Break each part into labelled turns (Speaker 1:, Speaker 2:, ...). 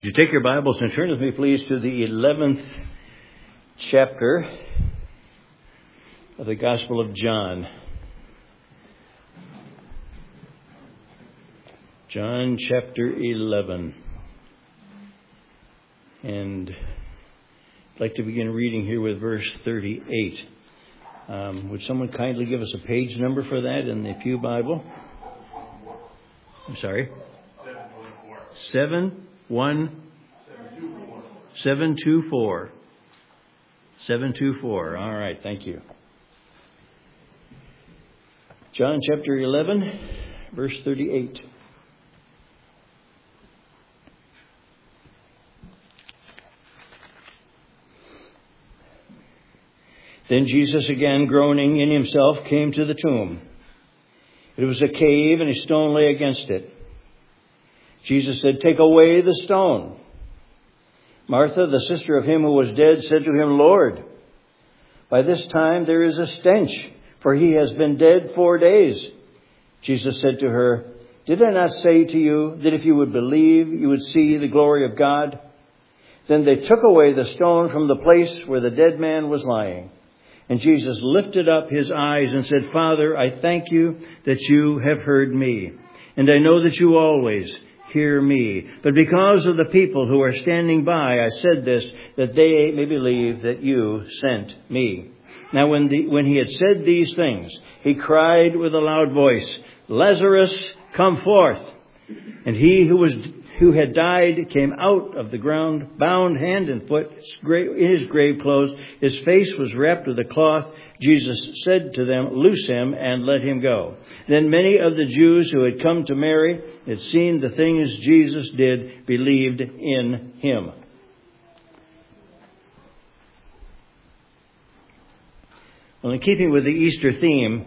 Speaker 1: You take your Bibles and turn with me, please, to the 11th chapter of the Gospel of John. John chapter 11. And I'd like to begin reading here with verse 38. Would someone kindly give us a page number for that in the Pew Bible? I'm sorry? 724. 724. All right, thank you. John chapter 11, verse 38. Then Jesus, again groaning in himself, came to the tomb. It was a cave, and a stone lay against it. Jesus said, "Take away the stone." Martha, the sister of him who was dead, said to him, "Lord, by this time there is a stench, for he has been dead 4 days." Jesus said to her, "Did I not say to you that if you would believe, you would see the glory of God?" Then they took away the stone from the place where the dead man was lying. And Jesus lifted up his eyes and said, "Father, I thank you that you have heard me. And I know that you always hear me. But because of the people who are standing by, I said this, that they may believe that you sent me." Now when he had said these things, he cried with a loud voice, "Lazarus, come forth." And he who had died came out of the ground, bound hand and foot, in his grave clothes. His face was wrapped with a cloth. Jesus said to them, "Loose him and let him go." Then many of the Jews who had come to Mary, had seen the things Jesus did, believed in him. Well, in keeping with the Easter theme,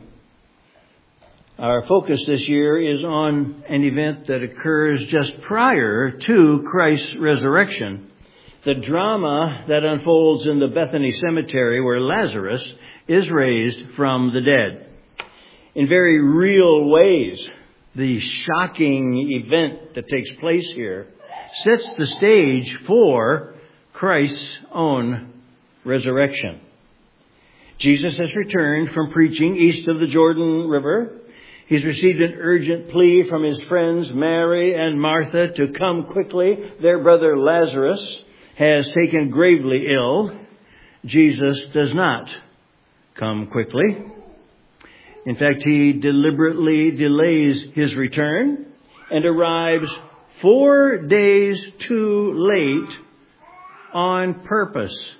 Speaker 1: our focus this year is on an event that occurs just prior to Christ's resurrection. The drama that unfolds in the Bethany Cemetery where Lazarus is raised from the dead. In very real ways, the shocking event that takes place here sets the stage for Christ's own resurrection. Jesus has returned from preaching east of the Jordan River. He's received an urgent plea from his friends Mary and Martha to come quickly. Their brother Lazarus has taken gravely ill. Jesus does not come quickly. In fact, he deliberately delays his return and arrives 4 days too late on purpose.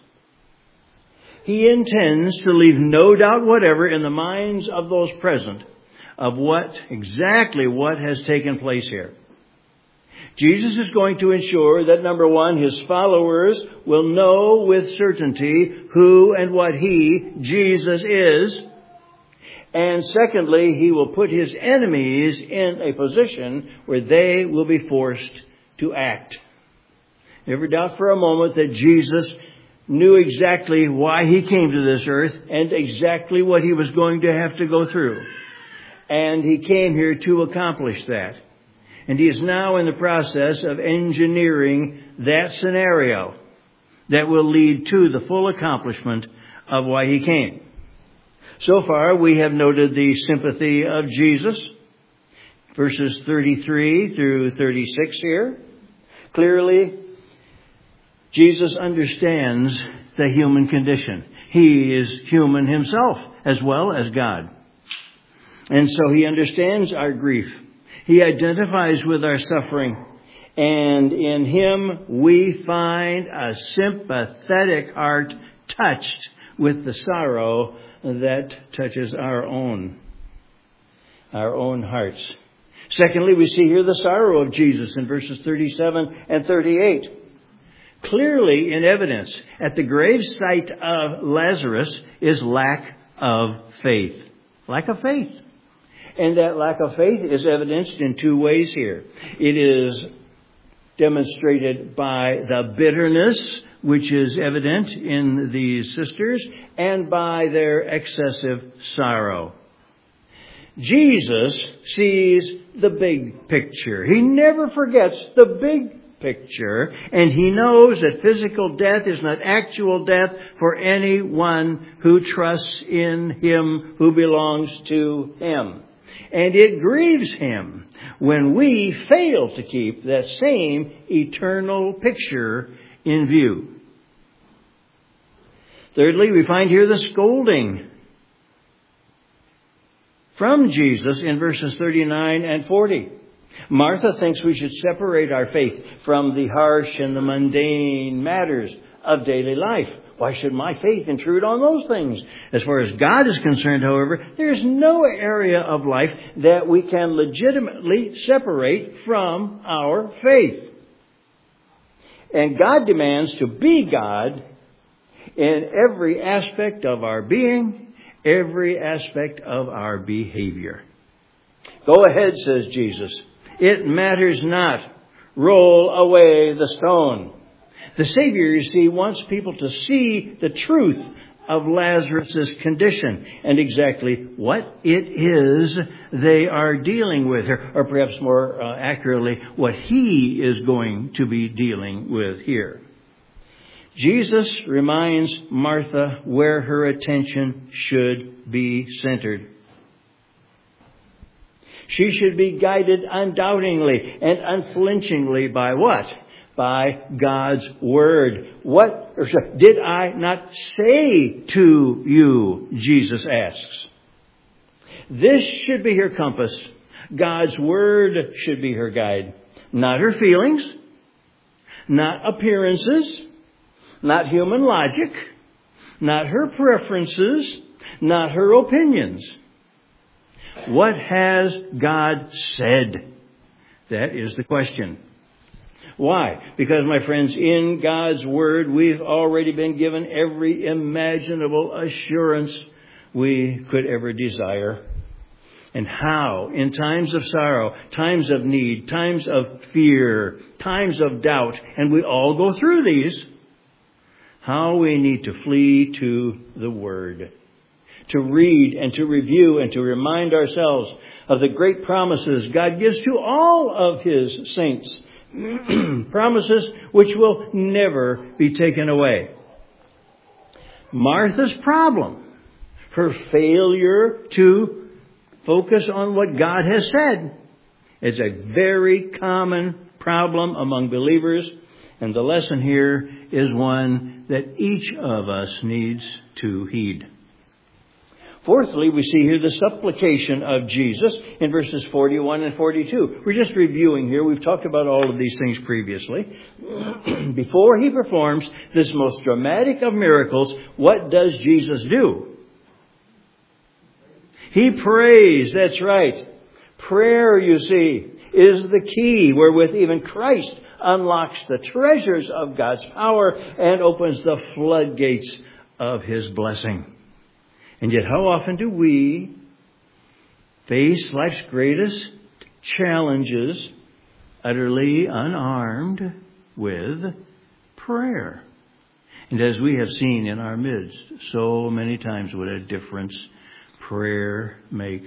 Speaker 1: He intends to leave no doubt whatever in the minds of those present of exactly what has taken place here. Jesus is going to ensure that, number one, his followers will know with certainty who and what Jesus is. And secondly, he will put his enemies in a position where they will be forced to act. Never doubt for a moment that Jesus knew exactly why he came to this earth and exactly what he was going to have to go through. And he came here to accomplish that. And he is now in the process of engineering that scenario that will lead to the full accomplishment of why he came. So far, we have noted the sympathy of Jesus, verses 33 through 36 here. Clearly, Jesus understands the human condition. He is human himself as well as God. And so he understands our grief. He identifies with our suffering. And in him we find a sympathetic heart touched with the sorrow that touches our own hearts. Secondly, we see here the sorrow of Jesus in verses 37 and 38. Clearly in evidence at the grave site of Lazarus is lack of faith. Lack of faith. And that lack of faith is evidenced in two ways here. It is demonstrated by the bitterness which is evident in these sisters and by their excessive sorrow. Jesus sees the big picture. He never forgets the big picture, and he knows that physical death is not actual death for anyone who trusts in him who belongs to him. And it grieves him when we fail to keep that same eternal picture in view. Thirdly, we find here the scolding from Jesus in verses 39 and 40. Martha thinks we should separate our faith from the harsh and the mundane matters of daily life. Why should my faith intrude on those things? As far as God is concerned, however, there is no area of life that we can legitimately separate from our faith. And God demands to be God in every aspect of our being, every aspect of our behavior. Go ahead, says Jesus. It matters not. Roll away the stone. The Savior, you see, wants people to see the truth of Lazarus' condition and exactly what it is they are dealing with, or perhaps more accurately, what he is going to be dealing with here. Jesus reminds Martha where her attention should be centered. She should be guided undoubtingly and unflinchingly by what? By God's Word. What did I not say to you? Jesus asks. This should be her compass. God's Word should be her guide. Not her feelings, not appearances, not human logic, not her preferences, not her opinions. What has God said? That is the question. Why? Because, my friends, in God's Word, we've already been given every imaginable assurance we could ever desire. And how, in times of sorrow, times of need, times of fear, times of doubt, and we all go through these, how we need to flee to the Word, to read and to review and to remind ourselves of the great promises God gives to all of His saints. Promises which will never be taken away. Martha's problem, her failure to focus on what God has said, is a very common problem among believers. And the lesson here is one that each of us needs to heed. Fourthly, we see here the supplication of Jesus in verses 41 and 42. We're just reviewing here. We've talked about all of these things previously. Before he performs this most dramatic of miracles, what does Jesus do? He prays. That's right. Prayer, you see, is the key wherewith even Christ unlocks the treasures of God's power and opens the floodgates of His blessing. And yet how often do we face life's greatest challenges utterly unarmed with prayer? And as we have seen in our midst so many times, what a difference prayer makes.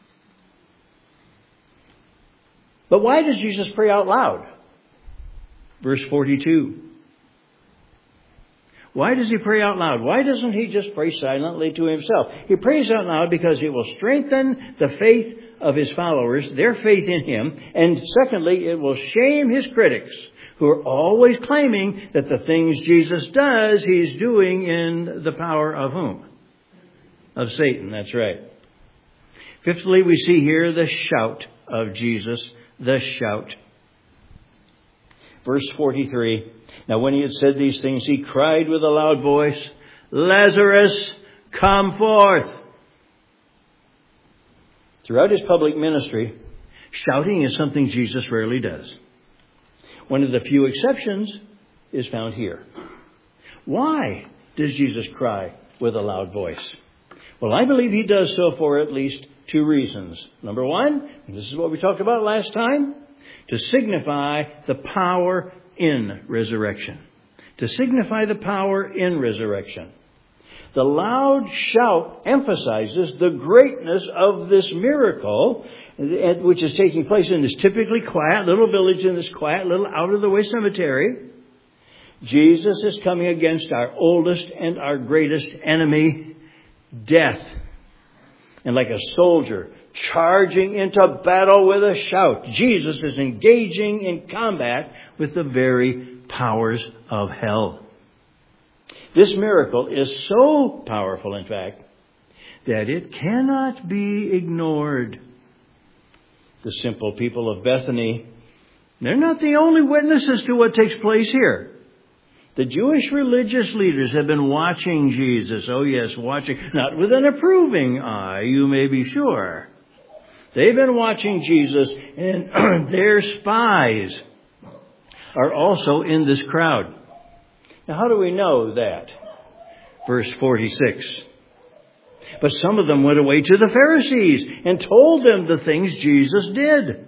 Speaker 1: But why does Jesus pray out loud? Verse 42. Why does He pray out loud? Why doesn't He just pray silently to Himself? He prays out loud because it will strengthen the faith of His followers, their faith in Him. And secondly, it will shame His critics, who are always claiming that the things Jesus does, He's doing in the power of whom? Of Satan, that's right. Fifthly, we see here the shout of Jesus, the shout. Verse 43. Now when He had said these things, He cried with a loud voice, Lazarus, come forth. Throughout His public ministry, shouting is something Jesus rarely does. One of the few exceptions is found here. Why does Jesus cry with a loud voice? Well, I believe He does so for at least two reasons. Number one, and this is what we talked about last time, to signify the power in resurrection. To signify the power in resurrection. The loud shout emphasizes the greatness of this miracle, which is taking place in this typically quiet little village, in this quiet little out-of-the-way cemetery. Jesus is coming against our oldest and our greatest enemy, death. And like a soldier charging into battle with a shout, Jesus is engaging in combat with the very powers of hell. This miracle is so powerful, in fact, that it cannot be ignored. The simple people of Bethany, they're not the only witnesses to what takes place here. The Jewish religious leaders have been watching Jesus. Oh yes, watching, not with an approving eye, you may be sure. They've been watching Jesus, and their spies are also in this crowd. Now, how do we know that? Verse 46. But some of them went away to the Pharisees and told them the things Jesus did.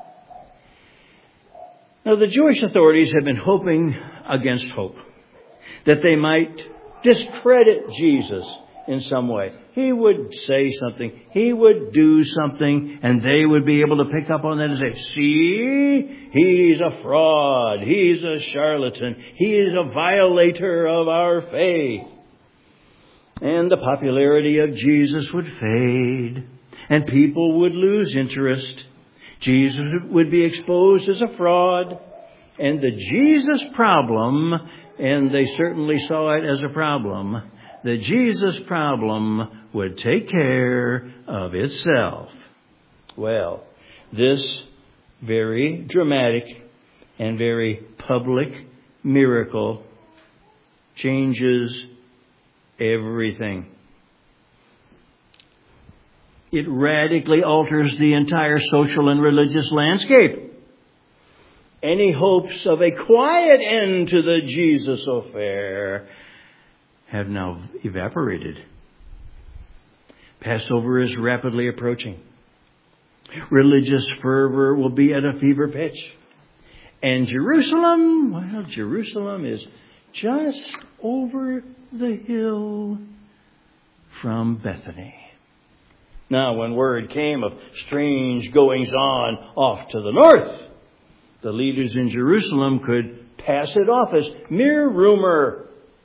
Speaker 1: Now, the Jewish authorities have been hoping against hope that they might discredit Jesus in some way. He would say something, he would do something, and they would be able to pick up on that and say, see, he's a fraud, he's a charlatan, he is a violator of our faith. And the popularity of Jesus would fade, and people would lose interest. Jesus would be exposed as a fraud, and the Jesus problem, and they certainly saw it as a problem, the Jesus problem would take care of itself. Well, this very dramatic and very public miracle changes everything. It radically alters the entire social and religious landscape. Any hopes of a quiet end to the Jesus affair have now evaporated. Passover is rapidly approaching. Religious fervor will be at a fever pitch. And Jerusalem is just over the hill from Bethany. Now, when word came of strange goings-on off to the north, the leaders in Jerusalem could pass it off as mere rumor.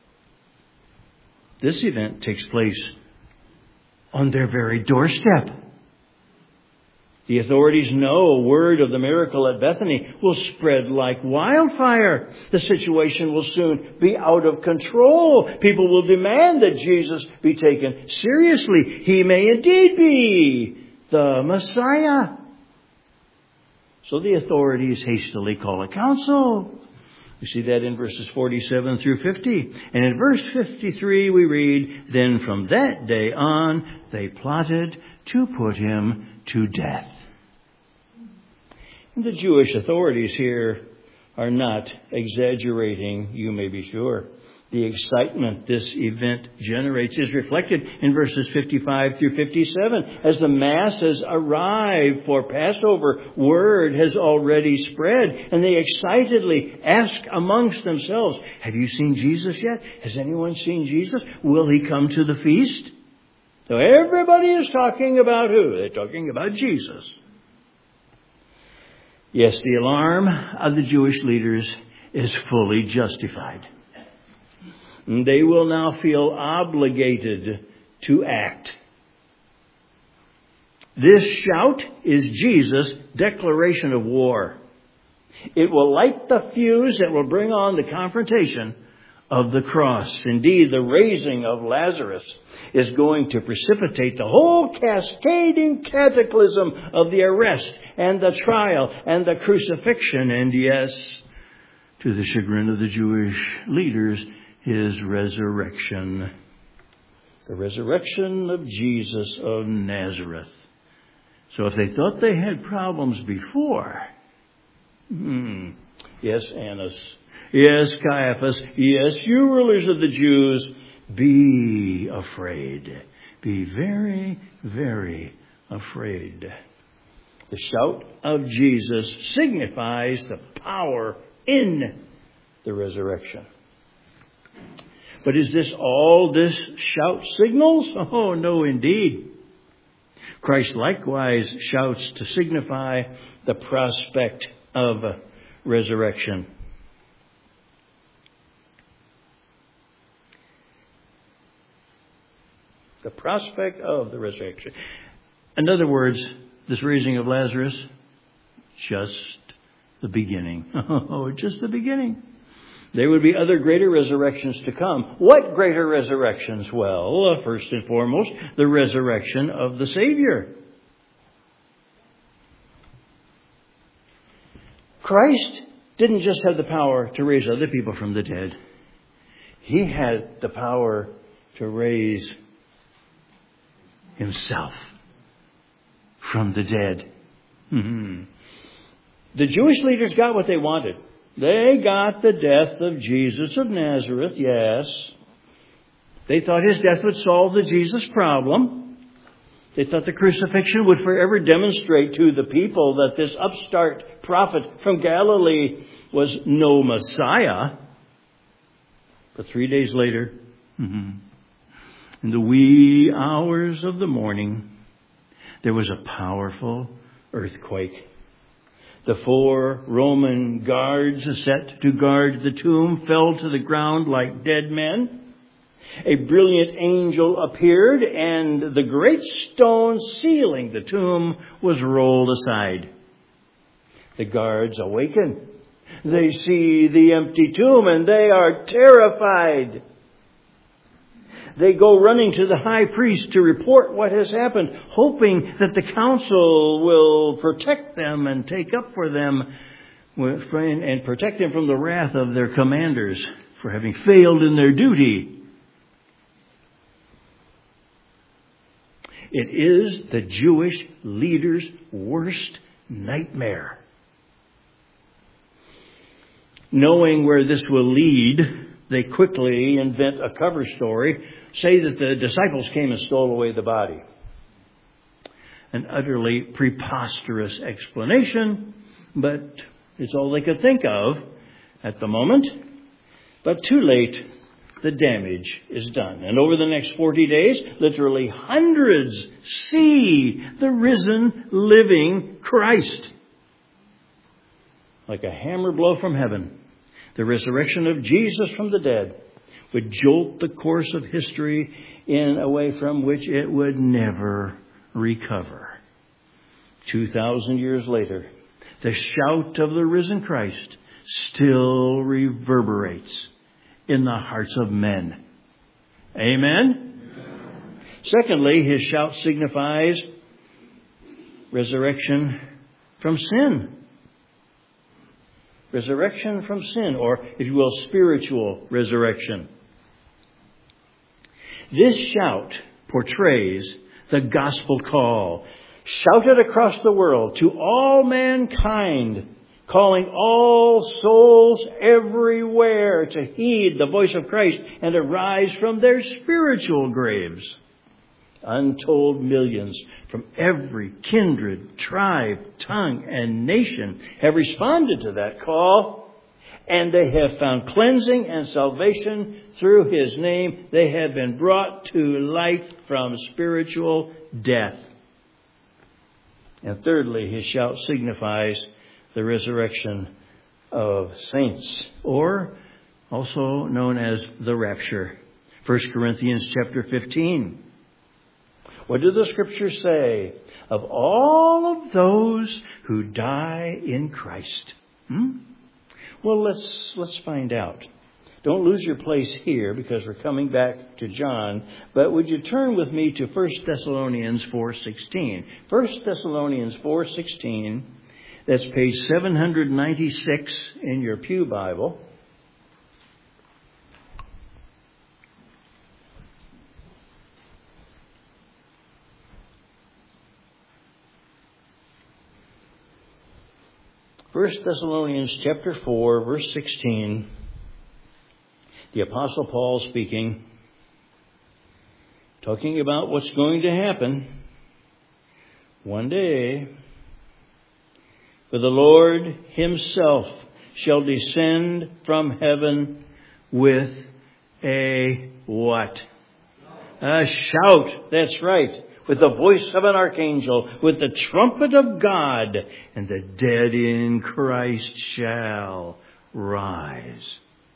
Speaker 1: This event takes place on their very doorstep. The authorities know word of the miracle at Bethany will spread like wildfire. The situation will soon be out of control. People will demand that Jesus be taken seriously. He may indeed be the Messiah. So the authorities hastily call a council. We see that in verses 47 through 50. And in verse 53 we read, then from that day on they plotted to put him to death. And the Jewish authorities here are not exaggerating, you may be sure. The excitement this event generates is reflected in verses 55 through 57. As the masses arrive for Passover, word has already spread, and they excitedly ask amongst themselves, have you seen Jesus yet? Has anyone seen Jesus? Will he come to the feast? So everybody is talking about who? They're talking about Jesus. Yes, the alarm of the Jewish leaders is fully justified. They will now feel obligated to act. This shout is Jesus' declaration of war. It will light the fuse that will bring on the confrontation of the cross. Indeed, the raising of Lazarus is going to precipitate the whole cascading cataclysm of the arrest and the trial and the crucifixion. And yes, to the chagrin of the Jewish leaders, his resurrection. The resurrection of Jesus of Nazareth. So if they thought they had problems before, yes, Annas, yes, Caiaphas, yes, you rulers of the Jews, be afraid. Be very, very afraid. The shout of Jesus signifies the power in the resurrection. But is this all this shout signals? Oh, no, indeed. Christ likewise shouts to signify the prospect of resurrection. The prospect of the resurrection. In other words, this raising of Lazarus, just the beginning. Oh, just the beginning. There would be other greater resurrections to come. What greater resurrections? Well, first and foremost, the resurrection of the Savior. Christ didn't just have the power to raise other people from the dead. He had the power to raise Himself from the dead. The Jewish leaders got what they wanted. They got the death of Jesus of Nazareth, yes. They thought His death would solve the Jesus problem. They thought the crucifixion would forever demonstrate to the people that this upstart prophet from Galilee was no Messiah. But 3 days later, in the wee hours of the morning, there was a powerful earthquake. The 4 Roman guards set to guard the tomb fell to the ground like dead men. A brilliant angel appeared, and the great stone sealing the tomb was rolled aside. The guards awaken. They see the empty tomb, and they are terrified. They go running to the high priest to report what has happened, hoping that the council will protect them and take up for them and protect them from the wrath of their commanders for having failed in their duty. It is the Jewish leaders' worst nightmare. Knowing where this will lead, they quickly invent a cover story, say that the disciples came and stole away the body. An utterly preposterous explanation, but it's all they could think of at the moment. But too late, the damage is done. And over the next 40 days, literally hundreds see the risen, living Christ. Like a hammer blow from heaven, the resurrection of Jesus from the dead would jolt the course of history in a way from which it would never recover. 2,000 years later, the shout of the risen Christ still reverberates in the hearts of men. Amen? Secondly, His shout signifies resurrection from sin. Resurrection from sin, or if you will, spiritual resurrection. This shout portrays the gospel call, shouted across the world to all mankind, calling all souls everywhere to heed the voice of Christ and arise from their spiritual graves. Untold millions from every kindred, tribe, tongue, and nation have responded to that call, and they have found cleansing and salvation through His name. They have been brought to life from spiritual death. And thirdly, His shout signifies the resurrection of saints, or also known as the rapture. 1 Corinthians chapter 15. What do the Scriptures say of all of those who die in Christ? Well, let's find out. Don't lose your place here because we're coming back to John. But would you turn with me to 1 Thessalonians 4:16? 1 Thessalonians 4:16. That's page 796 in your Pew Bible. First Thessalonians chapter 4, verse 16. The Apostle Paul speaking, talking about what's going to happen one day. For the Lord Himself shall descend from heaven with a what? A shout. That's right. With the voice of an archangel, with the trumpet of God, and the dead in Christ shall rise.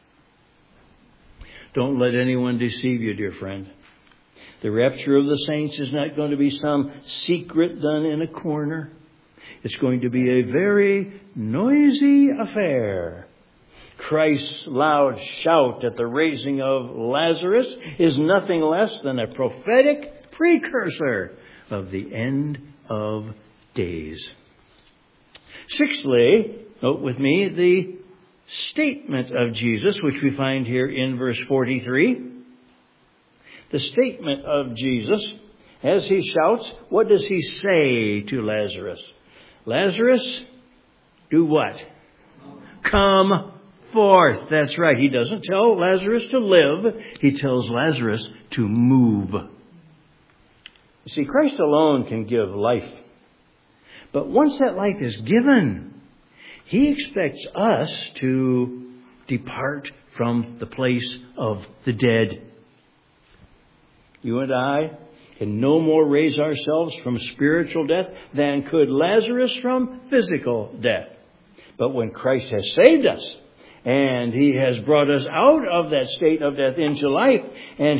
Speaker 1: Don't let anyone deceive you, dear friend. The rapture of the saints is not going to be some secret done in a corner. It's going to be a very noisy affair. Christ's loud shout at the raising of Lazarus is nothing less than a prophetic precursor of the end of days. Sixthly, note with me the statement of Jesus, which we find here in verse 43. The statement of Jesus, as he shouts, what does he say to Lazarus? Lazarus, do what? Come forth. That's right. He doesn't tell Lazarus to live. He tells Lazarus to move. You see, Christ alone can give life. But once that life is given, He expects us to depart from the place of the dead. You and I can no more raise ourselves from spiritual death than could Lazarus from physical death. But when Christ has saved us, and He has brought us out of that state of death into life, and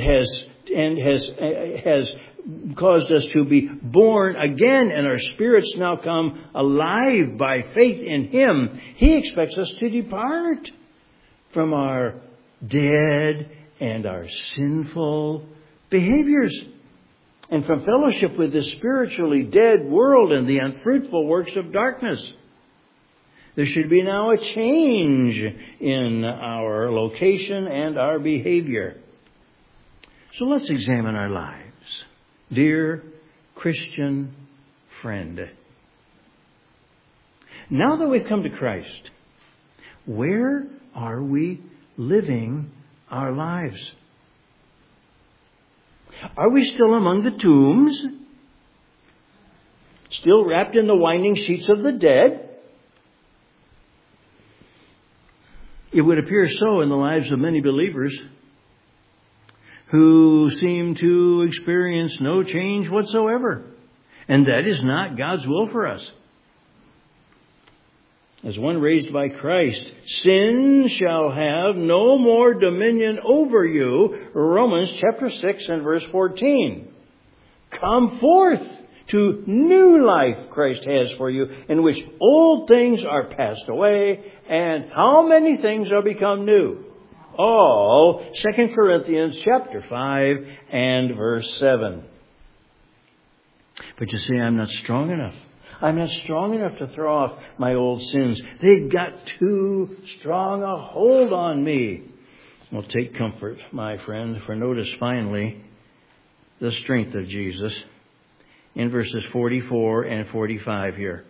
Speaker 1: has caused us to be born again, and our spirits now come alive by faith in Him, He expects us to depart from our dead and our sinful behaviors, and from fellowship with this spiritually dead world and the unfruitful works of darkness. There should be now a change in our location and our behavior. So let's examine our lives. Dear Christian friend, now that we've come to Christ, where are we living our lives? Are we still among the tombs? Still wrapped in the winding sheets of the dead? It would appear so in the lives of many believers who seem to experience no change whatsoever. And that is not God's will for us. As one raised by Christ, sin shall have no more dominion over you. Romans chapter 6 and verse 14. Come forth to new life Christ has for you, in which old things are passed away, and how many things are become new? All. 2 Corinthians chapter 5 and verse 7. But you see, I'm not strong enough. I'm not strong enough to throw off my old sins. They've got too strong a hold on me. Well, take comfort, my friend, for notice finally the strength of Jesus in verses 44 and 45 here.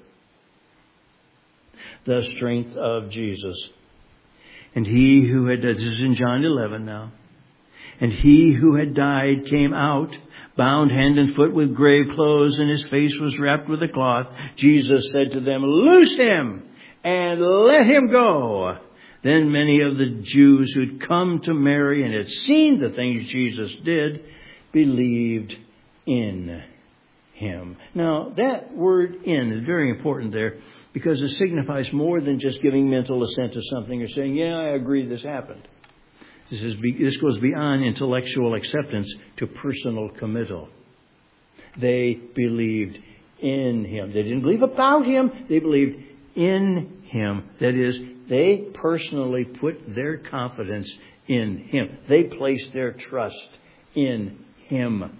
Speaker 1: The strength of Jesus. And He who had, this is in John 11 now, and He who had died came out, bound hand and foot with grave clothes, and His face was wrapped with a cloth. Jesus said to them, loose him and let him go. Then many of the Jews who'd come to Mary and had seen the things Jesus did believed in Him. Now, that word "in" is very important there, because it signifies more than just giving mental assent to something or saying, yeah, I agree this happened. This goes beyond intellectual acceptance to personal committal. They believed in Him. They didn't believe about Him. They believed in Him. That is, they personally put their confidence in Him. They placed their trust in Him.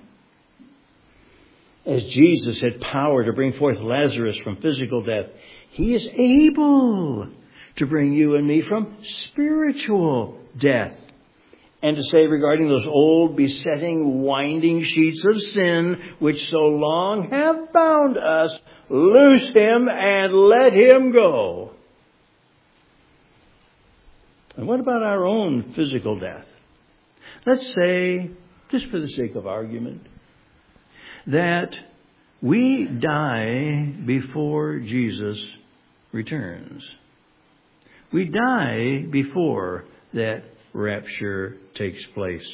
Speaker 1: As Jesus had power to bring forth Lazarus from physical death, He is able to bring you and me from spiritual death. And to say regarding those old besetting winding sheets of sin which so long have bound us, loose him and let him go. And what about our own physical death? Let's say, just for the sake of argument, that we die before Jesus returns. We die before that rapture takes place.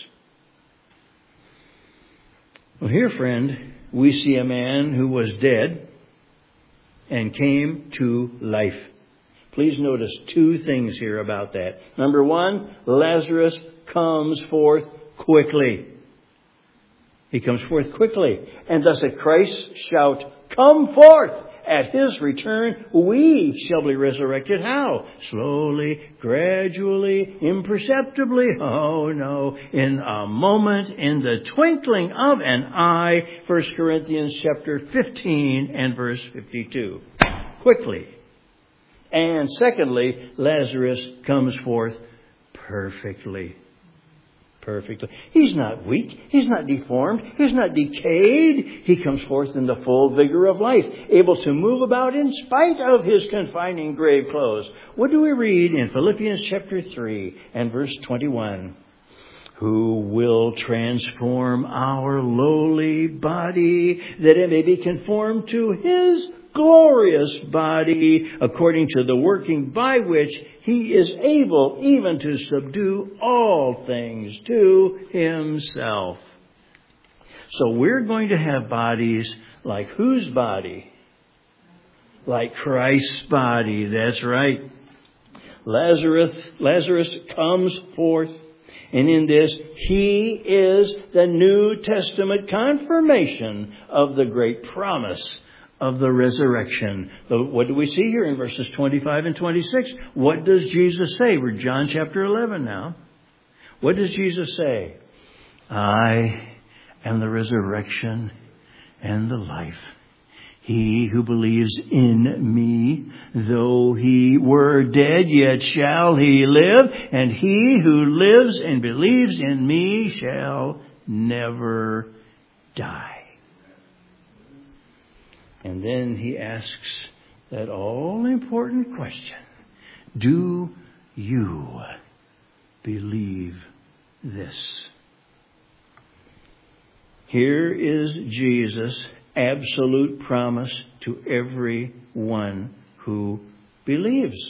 Speaker 1: Well, here, friend, we see a man who was dead and came to life. Please notice two things here about that. Number one, Lazarus comes forth quickly. He comes forth quickly. And thus at Christ's shout, "Come forth!" At His return, we shall be resurrected. How? Slowly, gradually, imperceptibly. Oh no, in a moment, in the twinkling of an eye. 1 Corinthians chapter 15 and verse 52. Quickly. And secondly, Lazarus comes forth perfectly. Perfectly. He's not weak. He's not deformed. He's not decayed. He comes forth in the full vigor of life, able to move about in spite of his confining grave clothes. What do we read in Philippians chapter 3 and verse 21? Who will transform our lowly body that it may be conformed to His glorious body, according to the working by which He is able even to subdue all things to Himself. So we're going to have bodies like whose body? Like Christ's body. That's right. Lazarus comes forth. And in this, he is the New Testament confirmation of the great promise of the resurrection. What do we see here in verses 25 and 26? What does Jesus say? We're John chapter 11 now. What does Jesus say? I am the resurrection and the life. He who believes in me, though he were dead, yet shall he live. And he who lives and believes in me shall never die. And then he asks that all-important question. Do you believe this? Here is Jesus' absolute promise to everyone who believes.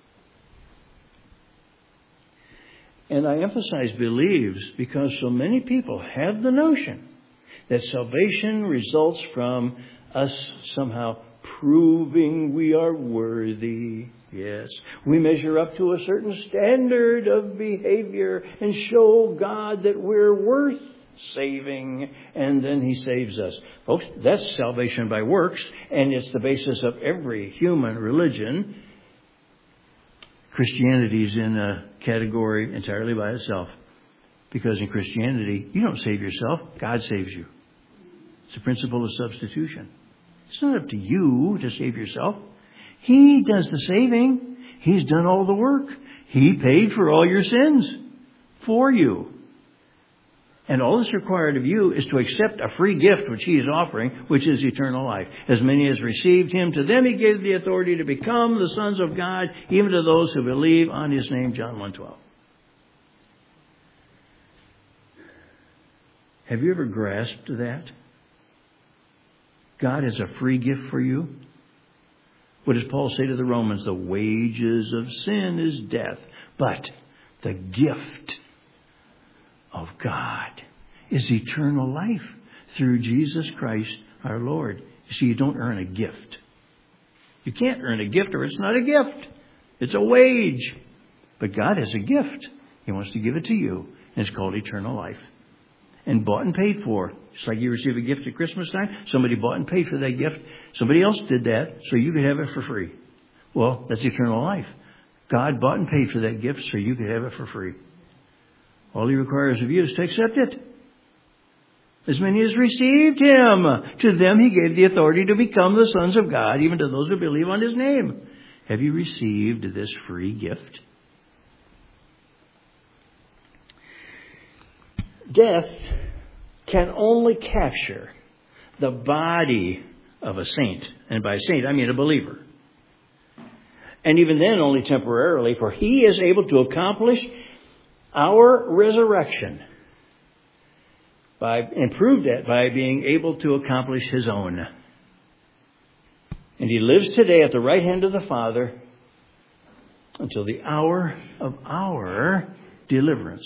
Speaker 1: And I emphasize believes because so many people have the notion that salvation results from us somehow proving we are worthy. Yes, we measure up to a certain standard of behavior and show God that we're worth saving, and then He saves us. Folks, that's salvation by works, and it's the basis of every human religion. Christianity is in a category entirely by itself, because in Christianity, you don't save yourself, God saves you. It's a principle of substitution. It's not up to you to save yourself. He does the saving. He's done all the work. He paid for all your sins for you. And all that's required of you is to accept a free gift which He is offering, which is eternal life. As many as received Him, to them He gave the authority to become the sons of God, even to those who believe on His name, John 1:12. Have you ever grasped that? God has a free gift for you. What does Paul say to the Romans? The wages of sin is death, but the gift of God is eternal life through Jesus Christ our Lord. You see, you don't earn a gift. You can't earn a gift, or it's not a gift. It's a wage. But God has a gift. He wants to give it to you, and it's called eternal life. And bought and paid for. Just like you receive a gift at Christmas time, somebody bought and paid for that gift. Somebody else did that, so you could have it for free. Well, that's eternal life. God bought and paid for that gift, so you could have it for free. All He requires of you is to accept it. As many as received Him, to them He gave the authority to become the sons of God, even to those who believe on His name. Have you received this free gift? Death can only capture the body of a saint. And by saint, I mean a believer. And even then, only temporarily, for He is able to accomplish our resurrection and prove that by being able to accomplish His own. And He lives today at the right hand of the Father until the hour of our deliverance.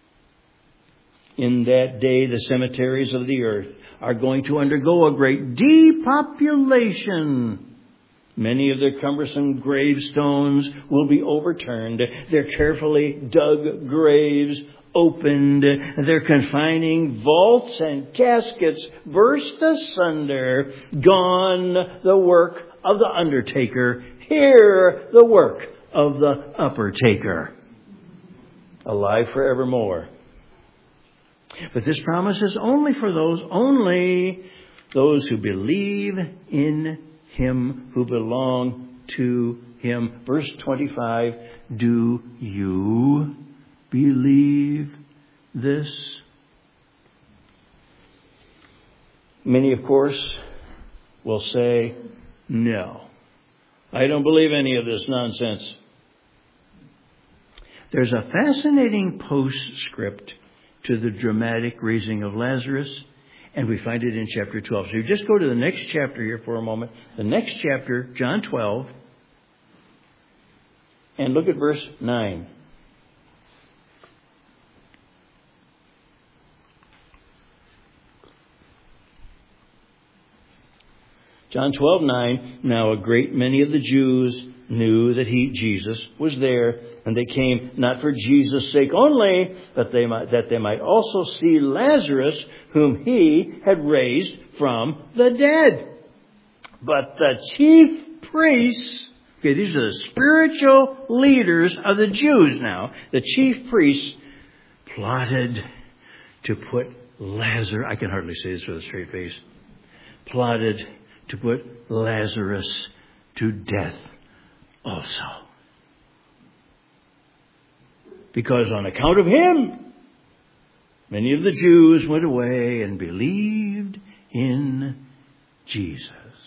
Speaker 1: In that day, the cemeteries of the earth are going to undergo a great depopulation. Many of their cumbersome gravestones will be overturned, their carefully dug graves opened, their confining vaults and caskets burst asunder. Gone the work of the undertaker, here the work of the upper taker. Alive forevermore. But this promise is only for those who believe in Him, who belong to Him. Verse 25, do you believe this? Many, of course, will say, no, I don't believe any of this nonsense. There's a fascinating postscript to the dramatic raising of Lazarus, and we find it in chapter 12. So you just go to the next chapter here for a moment. The next chapter, John 12, and look at verse 9. John 12:9. Now a great many of the Jews knew that Jesus was there, and they came not for Jesus' sake only, but that they might also see Lazarus, whom he had raised from the dead. But the chief priests, okay, these are the spiritual leaders of the Jews now. The chief priests plotted to put Lazarus, I can hardly say this with a straight face, plotted to put Lazarus to death also. Because on account of him, many of the Jews went away and believed in Jesus.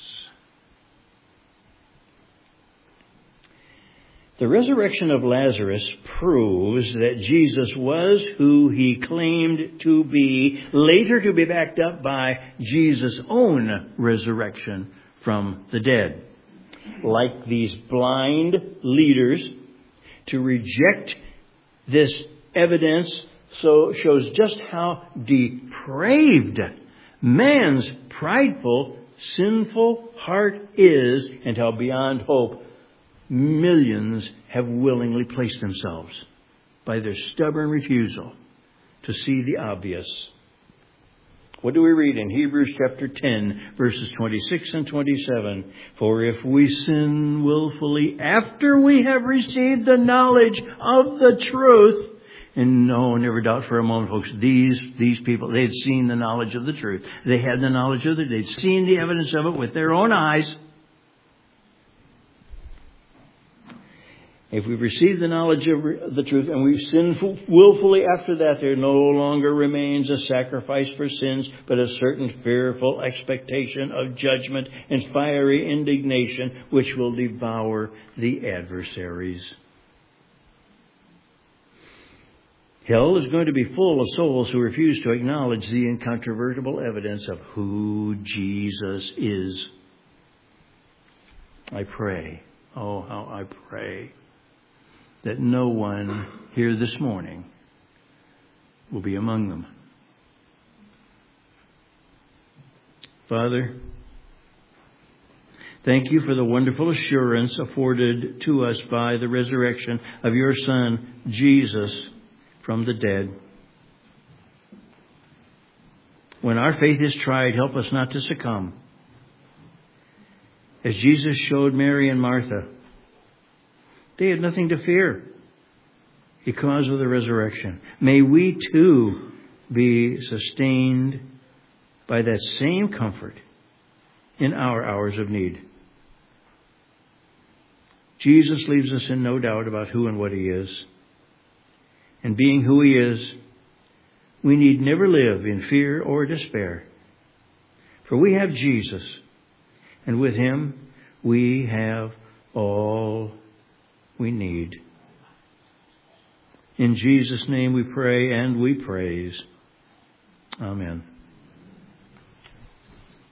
Speaker 1: The resurrection of Lazarus proves that Jesus was who he claimed to be, later to be backed up by Jesus' own resurrection from the dead. Like these blind leaders, to reject this evidence shows just how depraved man's prideful, sinful heart is, and how beyond hope millions have willingly placed themselves by their stubborn refusal to see the obvious. What do we read in Hebrews chapter 10, verses 26 and 27? For if we sin willfully after we have received the knowledge of the truth, and no, never doubt for a moment, folks, these people, they had seen the knowledge of the truth. They had the knowledge of it. They'd seen the evidence of it with their own eyes. If we've received the knowledge of the truth and we've sinned willfully after that, there no longer remains a sacrifice for sins, but a certain fearful expectation of judgment and fiery indignation which will devour the adversaries. Hell is going to be full of souls who refuse to acknowledge the incontrovertible evidence of who Jesus is. I pray, oh how I pray, that no one here this morning will be among them. Father, thank you for the wonderful assurance afforded to us by the resurrection of your Son, Jesus, from the dead. When our faith is tried, help us not to succumb. As Jesus showed Mary and Martha, they had nothing to fear because of the resurrection. May we too be sustained by that same comfort in our hours of need. Jesus leaves us in no doubt about who and what he is. And being who he is, we need never live in fear or despair. For we have Jesus, and with him we have all we need. In Jesus' name we pray and we praise. Amen.